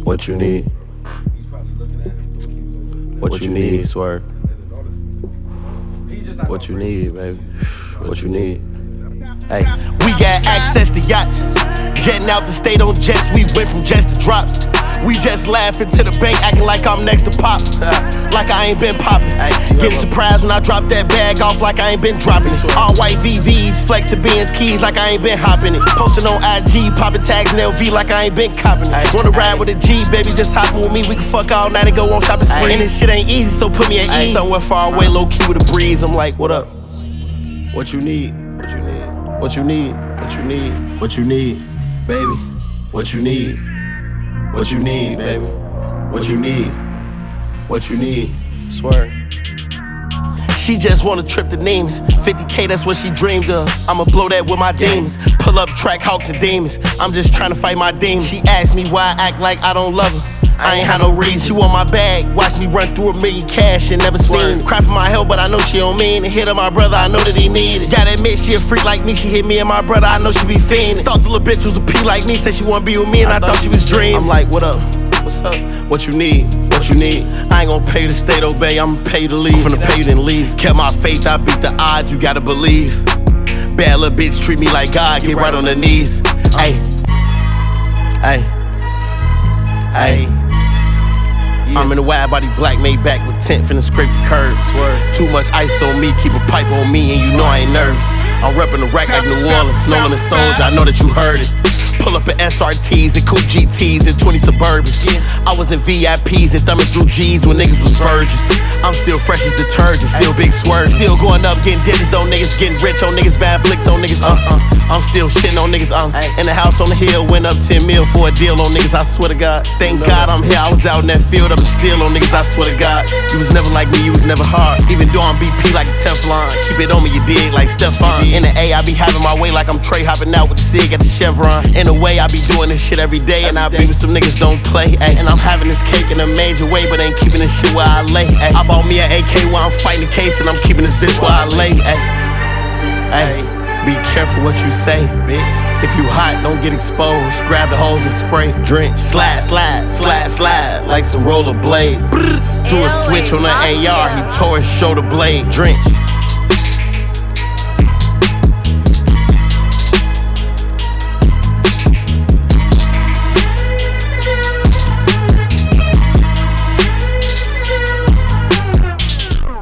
What you need? What you need, swear? What you need, baby? What you need? Hey, we got access to yachts, jetting out the state on jets. We went from jets to drops. We just laughing to the bank, acting like I'm next to pop, like I ain't been popping. Getting surprised when I drop that bag off, like I ain't been dropping it. All white VVs, flexing Benz keys, like I ain't been hopping it. Posting on IG, popping tags in LV, like I ain't been copping it. Wanna ride with a G, baby, just hopping with me. We can fuck all night and go on shopping spree. And this shit ain't easy, so put me at ease. Somewhere far away, low key with a breeze. I'm like, what up? what you need? What you need? What you need? What you need? What you need, baby? What you need? What you need, baby? What you need? What you need? Swear. She just wanna trip the names. 50K, that's what she dreamed of. I'ma blow that with my demons. Pull up track hawks and demons. I'm just trying to fight my demons. She asked me why I act like I don't love her. I ain't had no reason. She want my bag, watch me run through $1 million cash and never seen it. Cry for my help, but I know she don't mean it. Hit her my brother, I know that he need it. Gotta admit, she a freak like me. She hit me and my brother, I know she be fiending. Thought the little bitch was a P like me. Said she wanna be with me and I thought she was dreaming. I'm like, what up? What's up? What you need? What you need? I ain't gonna pay you to stay though, babe, I'ma pay you to leave. I'm finna pay you then leave. Kept my faith, I beat the odds, you gotta believe. Bad little bitch treat me like God, get right on her knees. Ay, ay, ay. I'm in a wide body black made back with tent, finna scrape the curbs. Too much ice on me, keep a pipe on me, and you know I ain't nervous. I'm reppin' the rack like New Orleans, no limit soldier, I know that you heard it. Pull up in SRTs and coupe GTs and 20 Suburbans. I was in VIPs and thumbing through G's when niggas was virgins. I'm still fresh as detergent, still big swerve. Still going up, getting digits on niggas, getting rich on niggas, bad blicks on niggas. I'm still shitting on niggas. In the house on the hill, went up 10 mil for a deal on niggas, I swear to God. Thank God I'm here, I was out in that field, up and still on niggas, I swear to God. You was never like me, you was never hard. Even though I'm BP like a Teflon, keep it on me, you dig, like Stephon. In the A, I be having my way like I'm Trey, hopping out with the cig at the Chevron. In a way, I be doing this shit every day, and I be with some niggas don't play. Ay. And I'm having this cake in a major way, but ain't keeping this shit where I lay. Ay. I bought me an AK while I'm fighting the case, and I'm keeping this bitch where I lay. Ay. Ay. Be careful what you say, bitch. If you hot, don't get exposed. Grab the hose and spray, drench, slide, slide, slide, slide, like some roller blades. Do a switch on the AR, he tore his shoulder blade, drench.